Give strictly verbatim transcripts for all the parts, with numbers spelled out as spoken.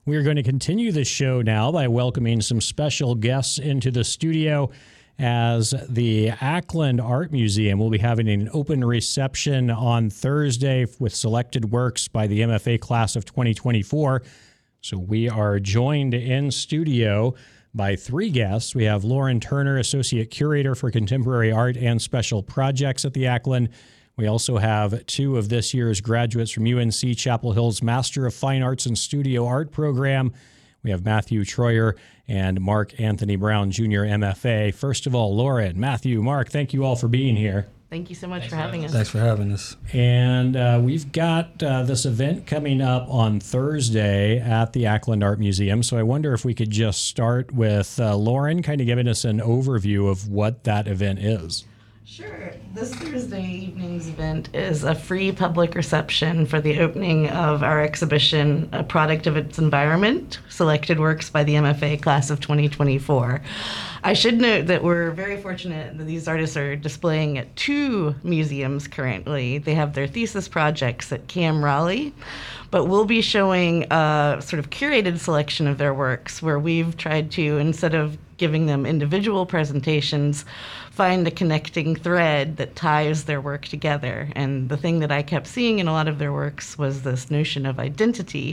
We're going to continue the show now by welcoming some special guests into the studio, as the Ackland Art Museum will be having an open reception on Thursday with selected works by the M F A class of twenty twenty-four. So we are joined in studio by three guests. We have Lauren Turner, Associate Curator for Contemporary Art and Special Projects at the Ackland. We also have two of this year's graduates from U N C Chapel Hill's Master of Fine Arts and Studio Art program. We have Matthew Troyer and Mark Anthony Brown, Junior M F A. First of all, Lauren, Matthew, Mark, thank you all for being here. Thank you so much Thanks for having us. Thanks for having us. And uh, we've got uh, this event coming up on Thursday at the Ackland Art Museum. So I wonder if we could just start with uh, Lauren kind of giving us an overview of what that event is. Sure. This Thursday evening's event is a free public reception for the opening of our exhibition, A Product of Its Environment, Selected Works by the M F A Class of twenty twenty-four. I should note that we're very fortunate that these artists are displaying at two museums currently. They have their thesis projects at Cam Raleigh, but we'll be showing a sort of curated selection of their works where we've tried to, instead of giving them individual presentations, find a connecting thread that ties their work together. And the thing that I kept seeing in a lot of their works was this notion of identity.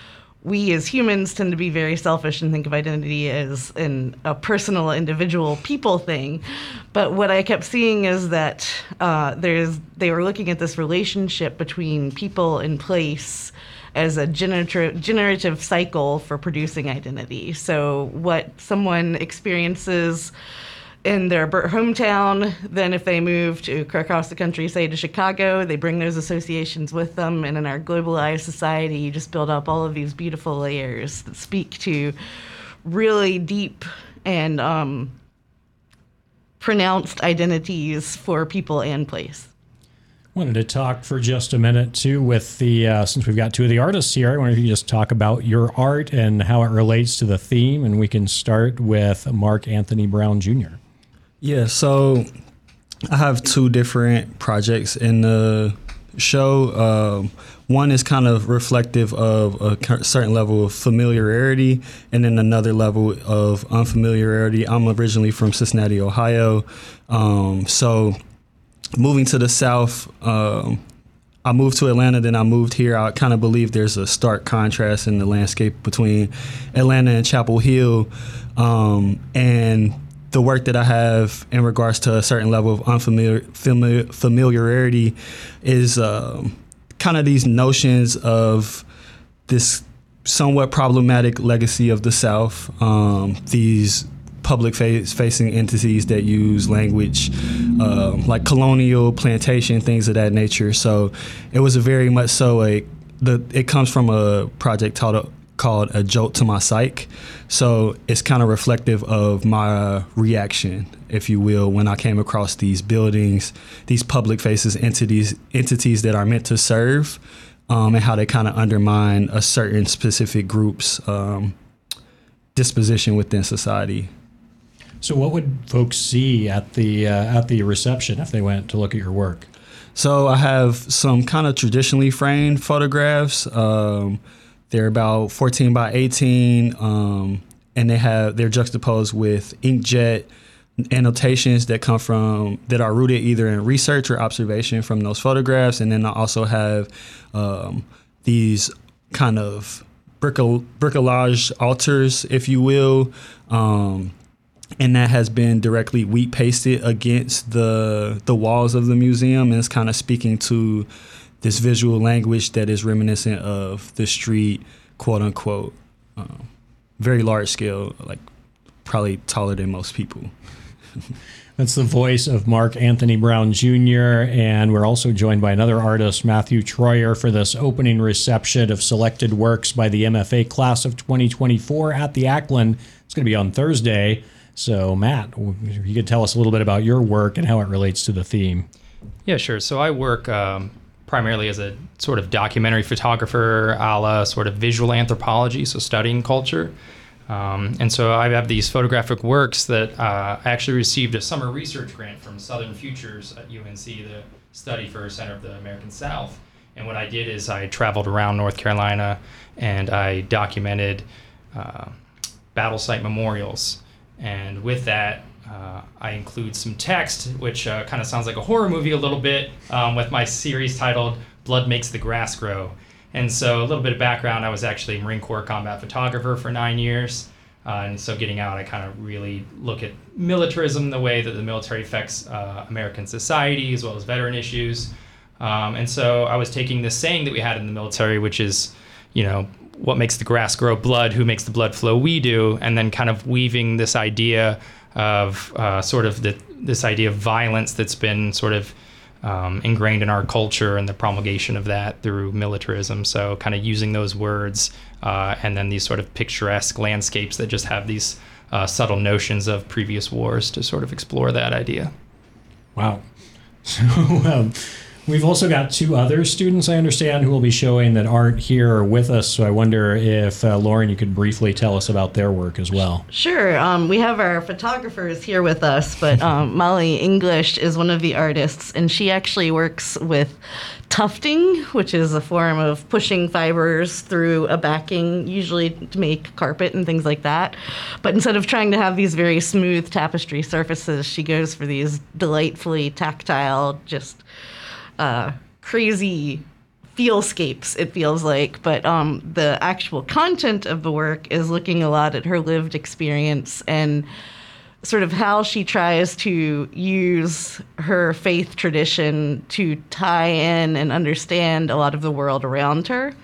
We as humans tend to be very selfish and think of identity as an, a personal, individual people thing. But what I kept seeing is that uh, there's they were looking at this relationship between people and place as a generative, generative cycle for producing identity. So what someone experiences in their hometown, then if they move to across the country, say to Chicago, they bring those associations with them. And in our globalized society, you just build up all of these beautiful layers that speak to really deep and um, pronounced identities for people and place. Wanted to talk for just a minute, too, with the, uh, since we've got two of the artists here, I wonder if you just talk about your art and how it relates to the theme. And we can start with Mark Anthony Brown, Junior Yeah, so I have two different projects in the show. Um, one is kind of reflective of a certain level of familiarity, and then another level of unfamiliarity. I'm originally from Cincinnati, Ohio. Um, so moving to the South, um, I moved to Atlanta, then I moved here. I kind of believe there's a stark contrast in the landscape between Atlanta and Chapel Hill. Um, and the work that I have in regards to a certain level of unfamiliar familiar, familiarity is um, kind of these notions of this somewhat problematic legacy of the South, um, these public face, facing entities that use language uh, like colonial, plantation, things of that nature. So it was a very much so a, the, it comes from a project called, called A Jolt to My Psyche. So it's kind of reflective of my reaction, if you will, when I came across these buildings, these public faces, entities, entities that are meant to serve, um, and how they kind of undermine a certain specific group's um, disposition within society. So what would folks see at the uh, at the reception if they went to look at your work? So I have some kind of traditionally framed photographs. Um, they're about fourteen by eighteen, um, and they have they're juxtaposed with inkjet annotations that come from that are rooted either in research or observation from those photographs. And then I also have um, these kind of bricol- bricolage altars, if you will. Um, And that has been directly wheat pasted against the the walls of the museum, and it's kind of speaking to this visual language that is reminiscent of the street, quote unquote, um, very large scale, like probably taller than most people. That's the voice of Mark Anthony Brown, Junior And we're also joined by another artist, Matthew Troyer, for this opening reception of selected works by the M F A class of twenty twenty-four at the Ackland. It's going to be on Thursday. So, Matt, you could tell us a little bit about your work and how it relates to the theme. Yeah, sure. So I work um, primarily as a sort of documentary photographer, a la sort of visual anthropology, so studying culture. Um, and so I have these photographic works that uh, I actually received a summer research grant from Southern Futures at U N C, the Study for Center of the American South. And what I did is I traveled around North Carolina and I documented uh, battle site memorials. And with that, uh, I include some text, which uh, kind of sounds like a horror movie a little bit, um, with my series titled Blood Makes the Grass Grow. And so a little bit of background, I was actually a Marine Corps combat photographer for nine years. Uh, and so getting out, I kind of really look at militarism, the way that the military affects uh, American society, as well as veteran issues. Um, and so I was taking this saying that we had in the military, which is, you know, what makes the grass grow? Blood. Who makes the blood flow? We do. And then kind of weaving this idea of uh, sort of the, this idea of violence that's been sort of um, ingrained in our culture and the promulgation of that through militarism. So kind of using those words uh, and then these sort of picturesque landscapes that just have these uh, subtle notions of previous wars to sort of explore that idea. Wow. So um, we've also got two other students, I understand, who will be showing that aren't here with us. So I wonder if, uh, Lauren, you could briefly tell us about their work as well. Sure. Um, we have our photographers here with us, but um, Molly English is one of the artists, and she actually works with tufting, which is a form of pushing fibers through a backing, usually to make carpet and things like that. But instead of trying to have these very smooth tapestry surfaces, she goes for these delightfully tactile, just uh, crazy feelscapes, it feels like. But um, the actual content of the work is looking a lot at her lived experience and sort of how she tries to use her faith tradition to tie in and understand a lot of the world around her.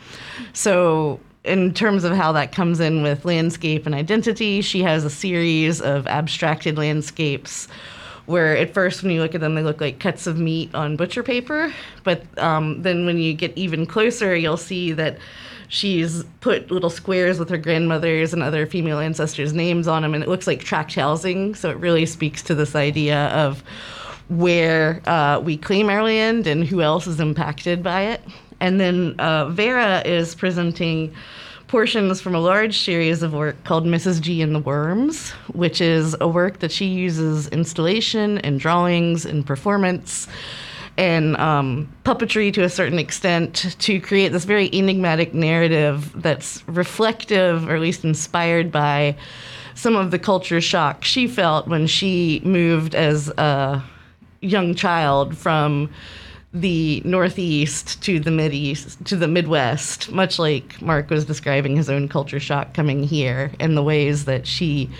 So in terms of how that comes in with landscape and identity, she has a series of abstracted landscapes where at first when you look at them, they look like cuts of meat on butcher paper. But um, then when you get even closer, you'll see that she's put little squares with her grandmother's and other female ancestors' names on them, and it looks like tract housing. So it really speaks to this idea of where uh, we claim our land and who else is impacted by it. And then uh, Vera is presenting portions from a large series of work called Missus G and the Worms, which is a work that she uses installation and drawings and performance and um, puppetry to a certain extent to create this very enigmatic narrative that's reflective, or at least inspired by some of the culture shock she felt when she moved as a young child from the Northeast to the Mideast, to the Midwest, much like Mark was describing his own culture shock coming here, and the ways that she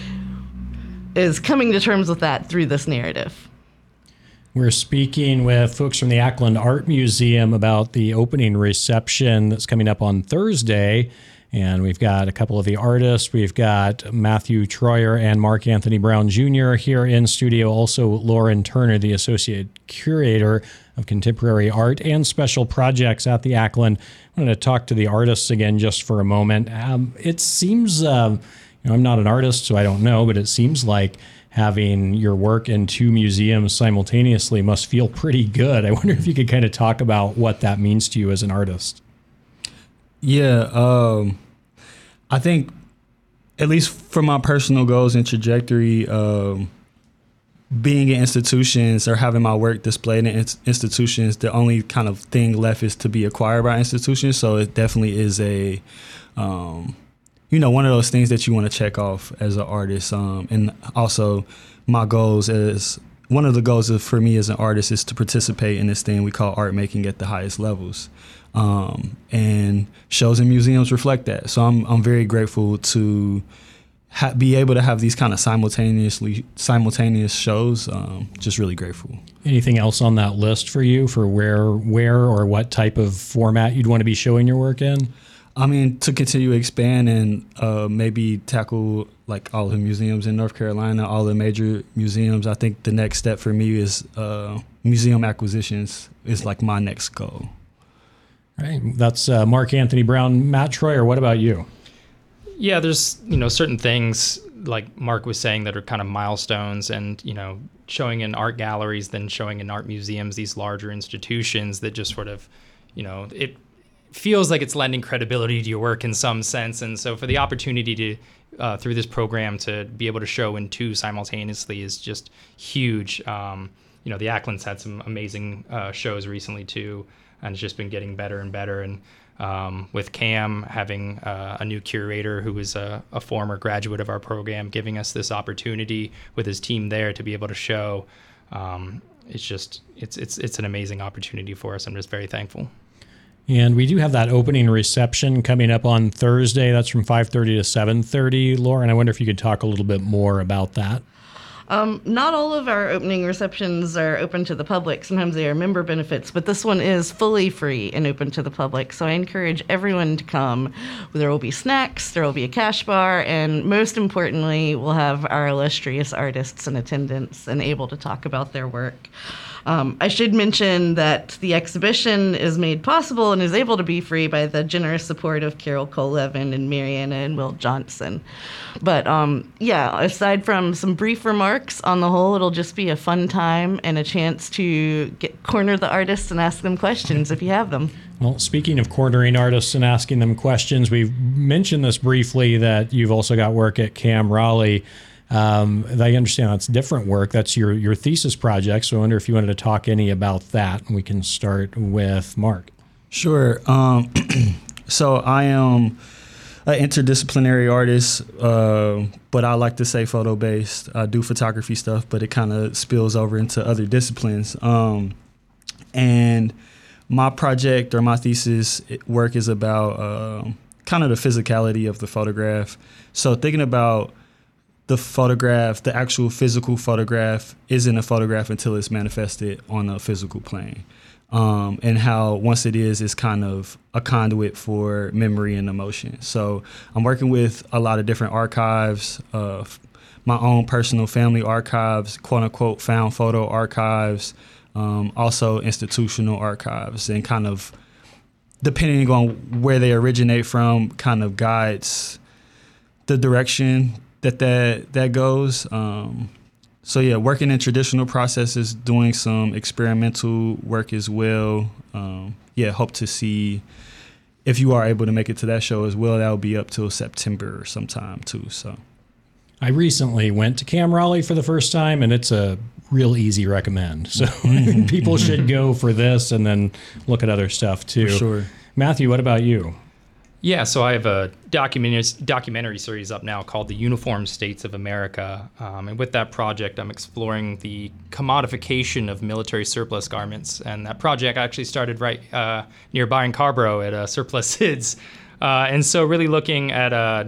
is coming to terms with that through this narrative. We're speaking with folks from the Ackland Art Museum about the opening reception that's coming up on Thursday. And we've got a couple of the artists. We've got Matthew Troyer and Mark Anthony Brown Junior here in studio. Also, Lauren Turner, the Associate Curator of Contemporary Art and Special Projects at the Ackland. I wanted to talk to the artists again just for a moment. Um, it seems, uh, you know, I'm not an artist, so I don't know, but it seems like having your work in two museums simultaneously must feel pretty good. I wonder if you could kind of talk about what that means to you as an artist. Yeah, um, I think, at least for my personal goals and trajectory, um, being in institutions or having my work displayed in institutions, the only kind of thing left is to be acquired by institutions. So it definitely is a, um, you know, one of those things that you want to check off as an artist. Um, and also my goals is, one of the goals of, for me as an artist is to participate in this thing we call art making at the highest levels. Um, and shows and museums reflect that. So I'm I'm very grateful to ha- be able to have these kind of simultaneously simultaneous shows. Um, just really grateful. Anything else on that list for you for where where or what type of format you'd want to be showing your work in? I mean, to continue to expand and uh, maybe tackle like all the museums in North Carolina, all the major museums. I think the next step for me is uh, museum acquisitions is like my next goal. Right. That's uh, Mark Anthony Brown. Matt Troyer, what about you? Yeah, there's, you know, certain things like Mark was saying that are kind of milestones, and, you know, showing in art galleries, then showing in art museums, these larger institutions that just sort of, you know, it feels like it's lending credibility to your work in some sense. And so for the opportunity to, uh, through this program, to be able to show in two simultaneously is just huge. Um, you know, the Ackland's had some amazing uh, shows recently too. and it's just been getting better and better. And um, with Cam having uh, a new curator who is a, a former graduate of our program, giving us this opportunity with his team there to be able to show, um, it's just it's it's it's an amazing opportunity for us. I'm just very thankful. And we do have that opening reception coming up on Thursday. That's from five thirty to seven thirty. Lauren, I wonder if you could talk a little bit more about that. Um, not all of our opening receptions are open to the public. Sometimes they are member benefits, but this one is fully free and open to the public. So I encourage everyone to come. There will be snacks, there will be a cash bar, and most importantly, we'll have our illustrious artists in attendance and able to talk about their work. Um, I should mention that the exhibition is made possible and is able to be free by the generous support of Carol Cole-Levin and Mariana and Will Johnson. But um, yeah, aside from some brief remarks, on the whole, it'll just be a fun time and a chance to get corner the artists and ask them questions if you have them. Well, speaking of cornering artists and asking them questions, we've mentioned this briefly that you've also got work at Cam Raleigh. Um, I understand that's different work. That's your, your thesis project. So I wonder if you wanted to talk any about that. We can start with Mark. Sure. Um, so I am an interdisciplinary artist, uh, but I like to say photo-based. I do photography stuff, but it kind of spills over into other disciplines. Um, and my project or my thesis work is about uh, kind of the physicality of the photograph. So thinking about the photograph, the actual physical photograph isn't a photograph until it's manifested on a physical plane. Um, and how once it is, it's kind of a conduit for memory and emotion. So I'm working with a lot of different archives, uh, my own personal family archives, quote unquote found photo archives, um, also institutional archives, and kind of depending on where they originate from, kind of guides the direction that that, that goes. Um, so yeah, working in traditional processes, doing some experimental work as well. Um, yeah, hope to see if you are able to make it to that show as well. That will be up till September or sometime too. So I recently went to Cam Raleigh for the first time, and it's a real easy recommend. So people should go for this and then look at other stuff too. For sure. Matthew, what about you? Yeah, so I have a documentary documentary series up now called The Uniform States of America. Um, and with that project, I'm exploring the commodification of military surplus garments. And that project actually started right uh, near Byron Carborough at uh, Surplus Sids. Uh, and so really looking at uh,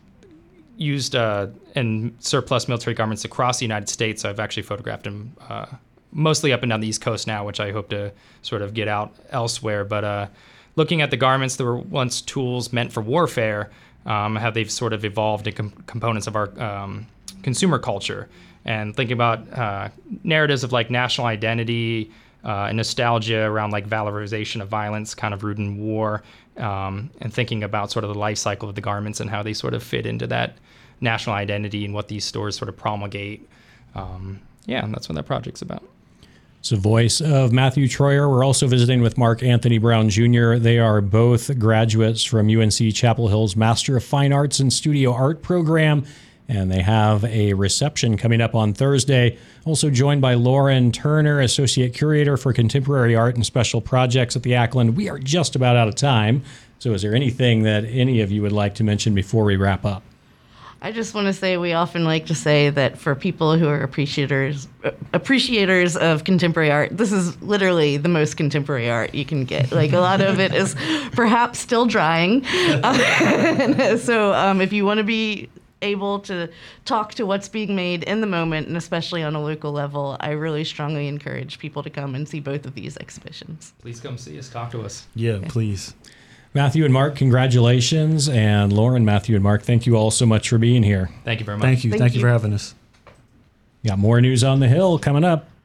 used uh, and surplus military garments across the United States. So I've actually photographed them uh, mostly up and down the East Coast now, which I hope to sort of get out elsewhere. But uh, looking at the garments that were once tools meant for warfare, um, how they've sort of evolved into com- components of our um, consumer culture, and thinking about uh, narratives of like national identity uh, and nostalgia around like valorization of violence, kind of rooted in war, um, and thinking about sort of the life cycle of the garments and how they sort of fit into that national identity and what these stores sort of promulgate. Um, yeah, and that's what that project's about. It's the voice of Matthew Troyer. We're also visiting with Mark Anthony Brown Junior They are both graduates from U N C Chapel Hill's Master of Fine Arts and Studio Art program, and they have a reception coming up on Thursday. Also joined by Lauren Turner, Associate Curator for Contemporary Art and Special Projects at the Ackland. We are just about out of time, so is there anything that any of you would like to mention before we wrap up? I just want to say we often like to say that for people who are appreciators uh, appreciators of contemporary art, this is literally the most contemporary art you can get. Like a lot of it is perhaps still drying. Uh, so um, if you want to be able to talk to what's being made in the moment, and especially on a local level, I really strongly encourage people to come and see both of these exhibitions. Please come see us, talk to us. Yeah, please. Matthew and Mark, congratulations. And Lauren, Matthew, and Mark, thank you all so much for being here. Thank you very much. Thank you. Thank Thank you you. for having us. Got more news on the Hill coming up.